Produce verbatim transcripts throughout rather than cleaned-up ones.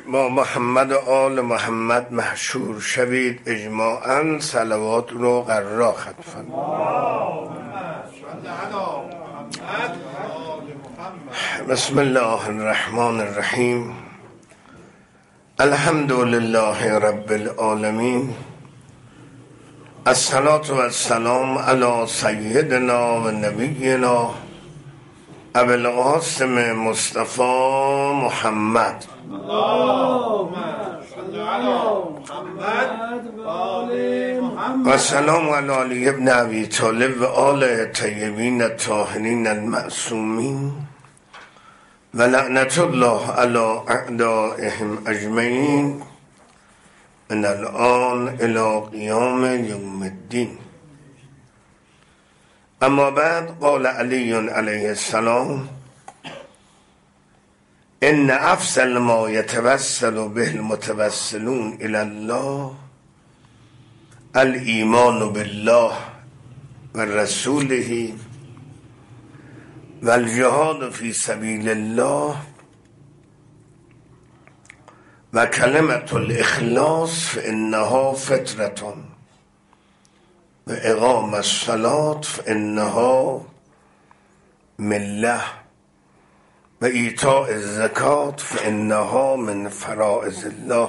با محمد و آل محمد محشور شوید، اجماعاً صلوات رو قرار ختم. بسم الله الرحمن الرحیم. الحمد لله رب العالمین. الصلاة و السلام علی سیدنا و نبینا ابی القاسم مصطفی محمد. اللهم صل علی محمد و آل محمد. و سلام علی علی ابن ابی طالب و آل طیبین الطاهرین المعصومین و لعنت الله علی اعدائهم اجمعین من الان الی قیام یوم الدین. اما بعد، قال علی علیه السلام: ان افضل ما یتوسل به المتوسلون الی الله الایمان بالله و رسوله و الجهاد فی سبیل الله و کلمة الاخلاص فانها فطرة و اقام الصلاة فانها مله و ایتاء الزکات فانها من فرائض الله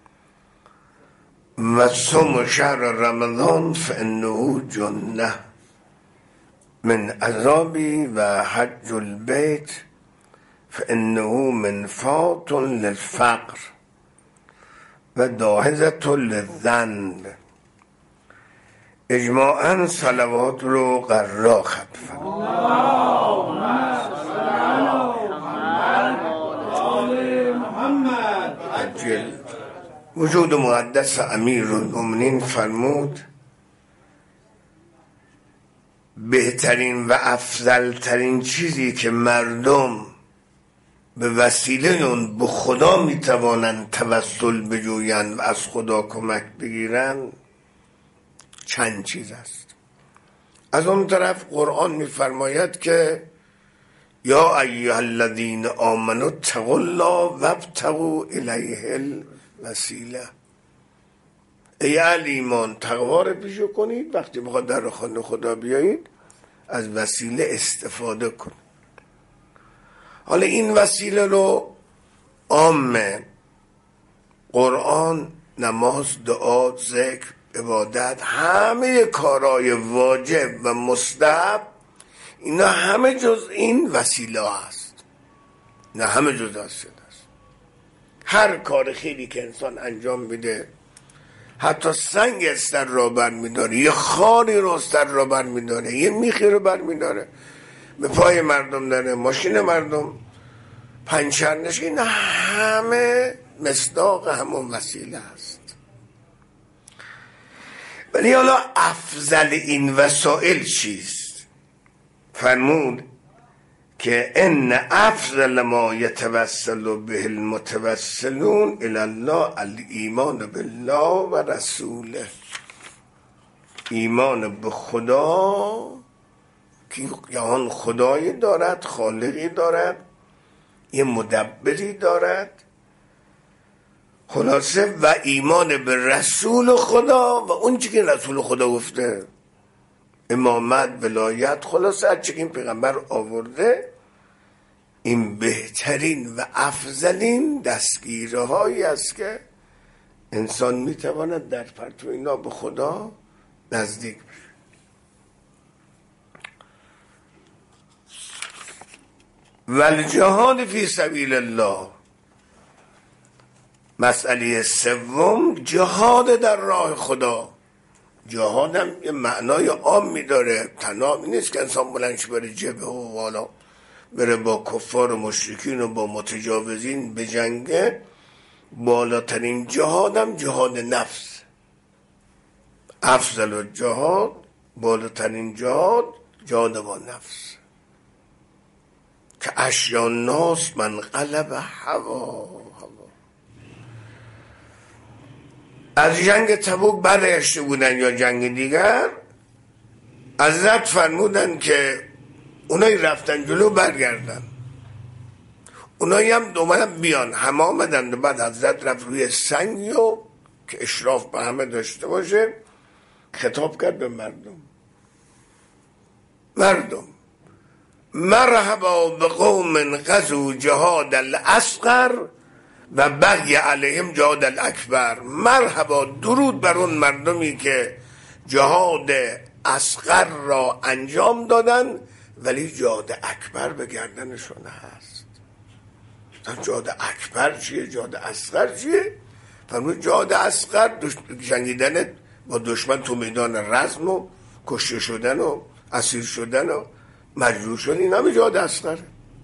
و صوم شهر رمضان فانه جنة من عذابی و حج البیت فانه منفاة للفقر و داهزة للذنب. اجماعاً صلوات رو قرار ختم. وجود مقدس امیرالمومنین فرمود بهترین و افضلترین چیزی که مردم به وسیله اون به خدا میتوانند توسل بجویند و از خدا کمک بگیرند چند چیز است. از اون طرف قرآن میفرماید که یا ایها الذین آمنوا اتقوا الله وابتغوا الیه الوسیله. ای اهل ایمان، تقوا رو پیشه کنید، وقتی بخواد در خانه خدا بیایید از وسیله استفاده کنید. حالا این وسیله رو عامه قرآن، نماز، دعا، ذکر، عبادت، همه کارهای واجب و مستحب، اینا همه جز این وسیله هست. اینا همه جز وسیله هست. هر کار خیلی که انسان انجام میده، حتی سنگ استر را بر میداره، یه خاری رو استر را بر میداره، یه میخی رو بر میداره، به پای مردم داره، ماشین مردم پنچر نشه، اینا همه مصداق همون وسیله هست. ولی حالا افضل این وسائل چیست؟ فرمود که ان افضل ما یتوسل به المتوسلون الی الله الایمان بالله و رسوله. ایمان به خدا که جهان خدایی دارد، خالقی دارد، یه مدبری دارد، خلاصه، و ایمان به رسول خدا و اون چی که رسول خدا گفته، امامت، ولایت، خلاصه هر چی که این پیغمبر آورده، این بهترین و افضلین دستگیره هایی است که انسان میتواند در پرتو اینا به خدا نزدیک بشه. و الجهاد فی سبیل الله. مسئله سوم جهاد در راه خدا. جهاد هم یه معنای عام میداره، تنها نیست که انسان بلندش بره جبهه و والا بره با کفار و مشرکین و با متجاوزین به جنگه. بالاترین جهاد هم جهاد نفس. افضل الجهاد، بالاترین جهاد، جهاد با نفس. که اشیا الناس من قلب هوا. از جنگ تبوک برگشته بودن یا جنگ دیگر، حضرت فرمودن که اونایی رفتن جلو برگردن. اونایی هم دومن بیان همه آمدند و بعد حضرت رفت روی سنگی و که اشراف به همه داشته باشه خطاب کرد به مردم. مردم مرحبا به قوم غزو جهاد الاصغر و بغی علیهم جهاد الاکبر. مرحبا، درود بر اون مردمی که جهاد اصغر را انجام دادن ولی جهاد اکبر به گردنشون هست. جهاد اکبر چیه؟ جهاد اصغر چیه؟ فرمود جهاد اصغر جنگیدن با دشمن تو میدان رزم و کشته شدن و اسیر شدن و مجروح شدن، این همه جهاد اصغر.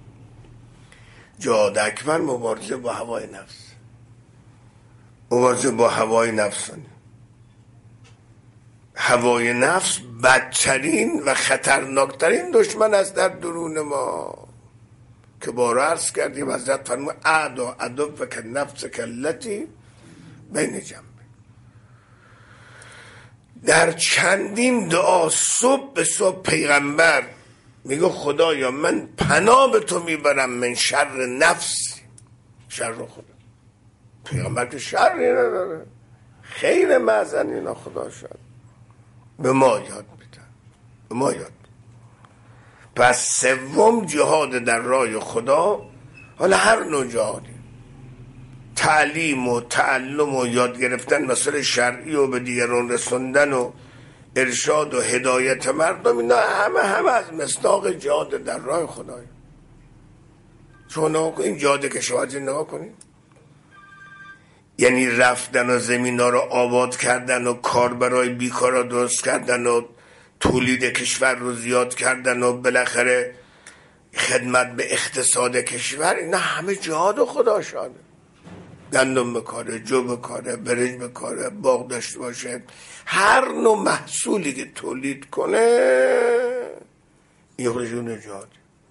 جهاد اکبر مبارزه با هوای نفس، مبارزه با هوای نفسانی. هوای نفس بدترین و خطرناکترین دشمن است در درون ما که بارا عرض کردیم. حضرت فرمود اعدا عدو که نفس کلتی بین جنبه. در چندین دعا صبح به صبح پیغمبر میگه خدایا من پناه به تو میبرم من شر نفسی، شر خدا. پیغمبر که شری نداره، خیر معزن اینا خدا شد به ما یاد میدن، به ما یاد میدن. پس سوم جهاد در راه خدا، حالا هر نوع جهادی، تعلیم و تعلم و یاد گرفتن مسائل شرعی و به دیگران رسوندن و ارشاد و هدایت مردم، اینا همه همه از مصداق جهاد در راه خدای. شما نگاه کنید جهاد کشاورزی نگاه کنید، یعنی رفتن و زمین ها رو آباد کردن و کار برای بیکارا درست کردن و تولید کشور رو زیاد کردن و بالاخره خدمت به اقتصاد کشور، اینا همه جهاد خدا شده. گندم بکاره، جو بکاره، برنج بکاره، باغ داشته باشه، هر نوع محصولی که تولید کنه یه رژون جهاد.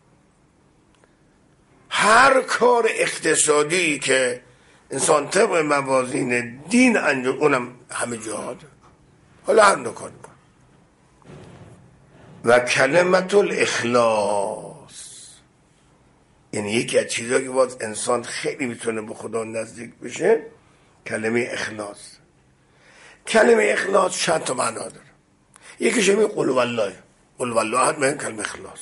هر کار اقتصادی که انسان طبق موازین دین انجام، اونم همه جهاد. حالا هر نوع کار کن. و کلمت الاخلاص، یعنی یکی از چیزایی که باز انسان خیلی میتونه به خدا نزدیک بشه، کلمه اخلاص. کلمه اخلاص چند تا معنا داره. یکیش همین قل والله، قل والله احد، میگن کلمه اخلاص.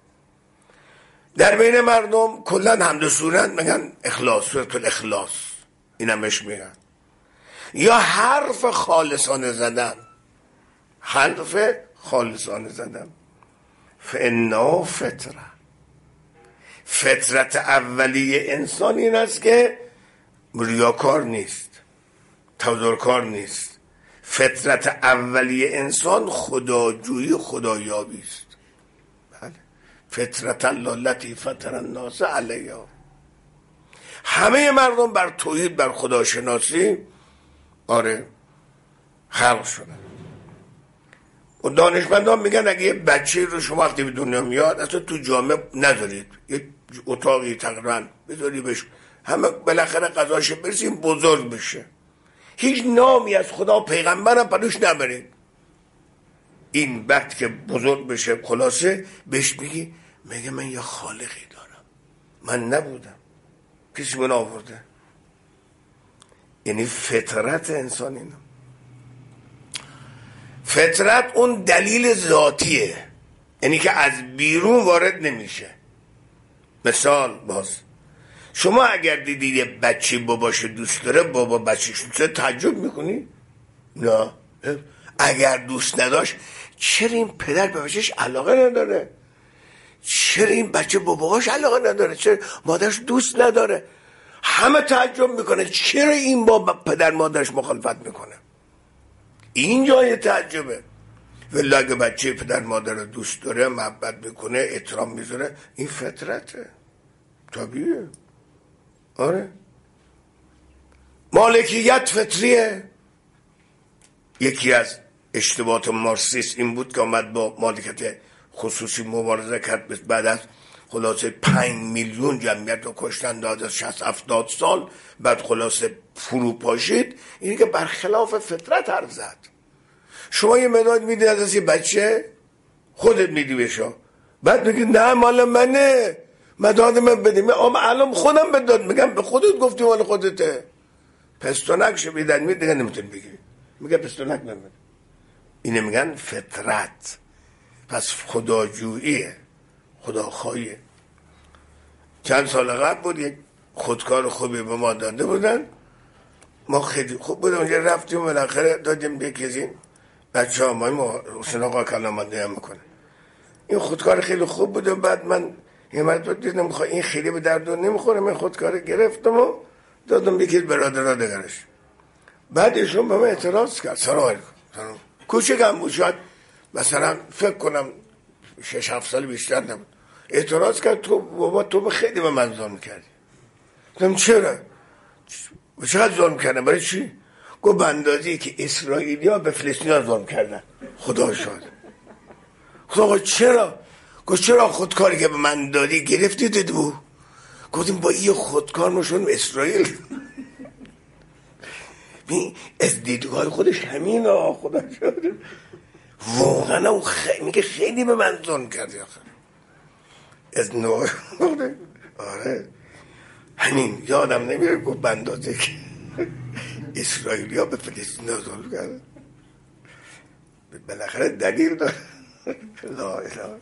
در بین مردم کلا حمد و سورت میگن اخلاص، سورت الاخلاص، اینم بهش میگن. یا حرف خالصانه زدن، حرف خالصانه زدن. فانا فطره، فطرت اولیه انسان این است که ریاکار نیست، تظاهرکار نیست. فطرت اولیه انسان خداجویی، خدایابی است. بله، فطرت الله التي فطر الناس علیها. همه مردم بر توحید، بر خداشناسی آره خلق شدن. و دانشمندان میگن اگه یه بچه رو شما وقتی به دنیا میاد اصلا تو جامعه نذارید، یه اتاقی تقریبا بذاری بشه، همه بالاخره قضاش برسیم بزرگ بشه، هیچ نامی از خدا پیغمبرم پروش نبرید. این وقت که بزرگ بشه خلاصه بهش بگی میگه من یه خالقی دارم، من نبودم، کسی من آورده. یعنی فطرت انسان اینه. فطرت اون دلیل ذاتیه، یعنی که از بیرون وارد نمیشه. مثال باز شما اگر دیدید یه بچه باباش دوست داره، بابا بچهش دوست داره، تعجب میکنی؟ نه. اگر دوست نداشت چرا این پدر به بچهش علاقه نداره؟ چرا این بچه باباش علاقه نداره؟ چرا مادرش دوست نداره؟ همه تعجب میکنه چرا این با پدر مادرش مخالفت میکنه. این جای تعجبه. ولی اگه بچه پدر مادر رو دوست داره، محبت میکنه، احترام میذاره، این فطرته، طبیعیه. آره، مالکیت فطریه. یکی از اشتباهات مارکسیست این بود که آمد با مالکیت خصوصی مبارزه کرد، بعد از خلاصه پنج میلیون جمعیت رو کشتن داد از شصت هفتاد سال، بعد خلاصه فرو پاشید. اینی که برخلاف فطرت حرف زد. شما یه مداد میدید از یه بچه، خودت میدی بهشا، بعد میگی نه مال منه، مداد من بدیم. من الان خودم به داد میگم به خودت گفتی مال خودته. پستونک شو بیدن می دیگه نمیتونی بگی. میگه پستونک نمید. اینه میگن فطرت. پس خداجوییه، خداخواهیه. چند سال قبل بود یک خودکار خوبی به ما داده بودن، ما خیلی خوب بودم اونجا رفتیم بالاخره دادیم به کسی بچه ها ما حسین آقا کلامنده هم میکنه. این خودکار خیلی خوب بود و بعد من یه مرتبه دیدم این خیلی به درد نمیخوره، من خودکار گرفتم و دادم یکی برادرها دگرش. بعد ایشون به من اعتراض کرد. سلام علیکم. کوچکم بود شاید مثلا فکر کنم شش هفت سال بیشتر نبود. اعتراض کرد تو بابا تو خیلی به من ظلم کردی. گفتم چرا؟ چقدر ظلم کردن؟ برای چی؟ گفت به اندازه‌ای که اسرائیلی‌ها به فلسطینی‌ها ظلم کردن. خدا شاد. خدا آقا چرا؟ گفت چرا خودکاری که به من دادی گرفتی دید بود؟ گفتیم با این خودکار نشون اسرائیل. از دیدگاه خودش همین ها خدا شد. واقعا اون خیلی میگه خیلی به من ظلم کردی آخر. از نوع آره همین یادم نمیره گفت به اندازه که اسرائیلی ها به فلسطین ها ظلم کردن. بالاخره دلیل داره. لا اله.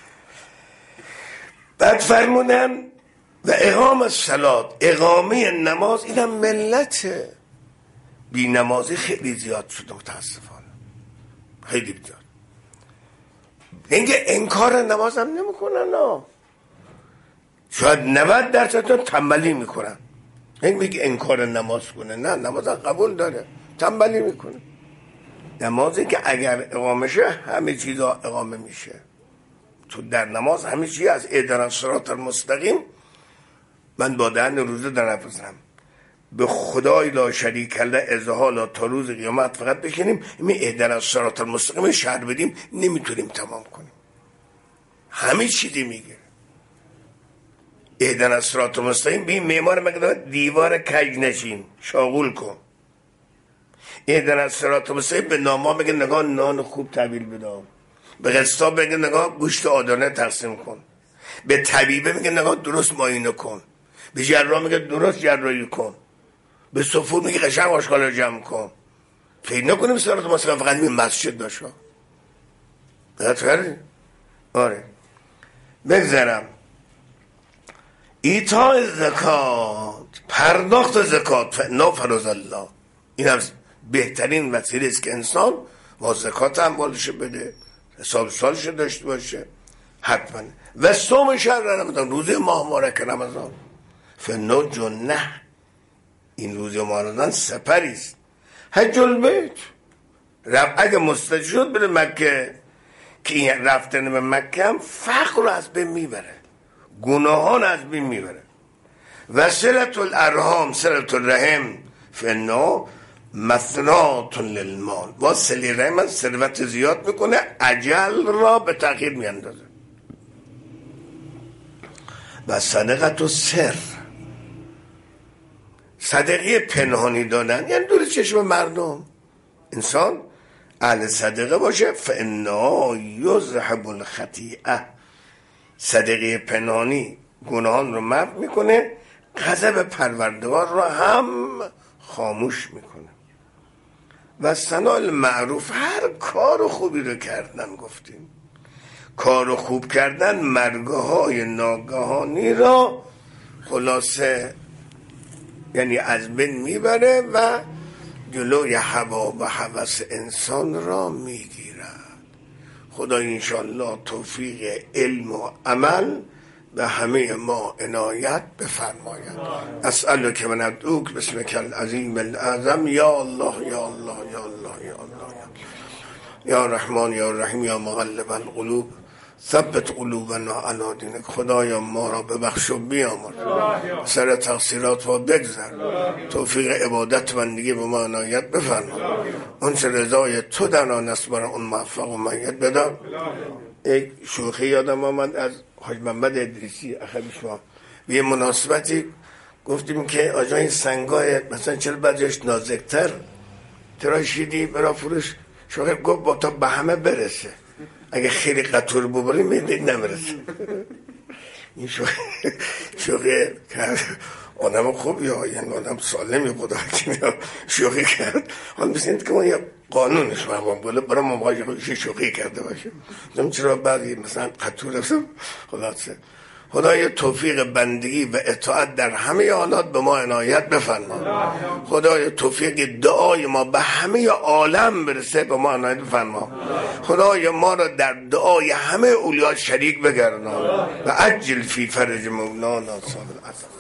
بعد فرمودن و اقام الصلات، اقامه نماز. اینم ملت بی نمازی خیلی زیاد شده متاسفانه، خیلی زیاد. اینکه انکار نماز هم نمی کنن نه. شاید نود درصد تنبلی میکنن. این میگه انکار نماز کنه، نه نماز قبول داره، تنبلی میکنه. نمازی که اگر اقامه شه همه چیزا اقامه میشه. تو در نماز همه چیز از اهدنا الصراط المستقیم. من با دهن روزه در نفسم به خدای لا شریک له ازحالا تا روز قیامت فقط بشینیم این اهدنا الصراط المستقیم شهر بدیم نمیتونیم تمام کنیم. همه چیزی میگه اهدنا الصراط المستقیم. بی معمار مگه دیوار کج نشین شاغول کن. اهدنا الصراط المستقیم به ناما میگه نگاه نان خوب تحویل بده. به قصاب میگه نگاه گوشت آدانه تقسیم کن. به طبیبه میگه نگاه درست معاینه کن. به جراح میگه درست جراحی کن. به صفور میگه قشنگ آشغالا جمع کن. فکر نکنیم صراط مستقیم فقط این مسجد باشه. دقت آره بگذارم. ایتاء زکات، پرداخت زکات، فإنه فرض الله. این هم بهترین وسیله است که انسان با زکات اموالش بده، حساب سالش داشته باشه حتما. و صوم شهر رمضان، روزه ماه مبارک رمضان، فإنه جنه، این روزه ماه رمضان سپری است. حج البیت، رفت اگه مستطیع شد بره مکه، که این رفتن به مکه هم فقر رو از بین میبره، گناهان از بین میبره. و صلة الارحام، صلة الرحم، فإنه مثنات للمال. با صله رحم ثروت زیاد میکنه، اجل را به تأخیر میاندازه. و صدقت و سر، صدقه پنهانی دادن یعنی دور چشم مردم. انسان اهل صدقه باشه، فإنه یذهب الخطیئه، صدقه پنهانی گناهان رو محو میکنه، غضب پروردگار رو هم خاموش میکنه. و ثناء المعروف، هر کار خوبی رو کردن. گفتیم کار خوب کردن مرگه های ناگهانی را خلاصه یعنی از بین میبره و جلوی هوا و هوس انسان را میگیرد. خدا انشاءالله توفیق علم و عمل به همه ما عنایت بفرماید. اسألک و ندعوک باسمک العظیم الاعظم، یا الله یا الله یا الله یا الله یا رحمان یا رحیم یا مقلب القلوب ثبت قلوبنا علی دینک. خدایا ما را ببخش و بیامرز، سر تقصیرات و بگذر، توفیق عبادت بندگی به ما عنایت بفرما. اون چه رضای تو در آن است برای اون موفق و مؤید بدار. یک شوخی یادم آمد از حاج محمد ادریسی اخوی شما، به یه مناسبتی گفتیم که آجا این سنگای مثلا چرا بعضیش نازکتر تراشیدی برای فروش؟ شوخی گفت با تا به همه برسه، اگه خیلی قطور ببریم میدید نمیرسه. این شوخی شوخی کرد آدم خوب یا یعنی آدم سالم یا خدا حکیمی شوخی کرد. حالا مثل که اون یه قانونش مهمان بوده برای مواجه شوخی کرده باشه. نمیم چرا بعدی مثلا قطور رفتم خلاصه خدای توفیق بندگی و اطاعت در همه حالات به ما عنایت بفرما. خدای توفیق دعای ما به همه عالم برسه به ما عنایت بفرما. خدای ما را در دعای همه اولیاء شریک بگردان و عجل فی فرج مولانا صاحب العصر.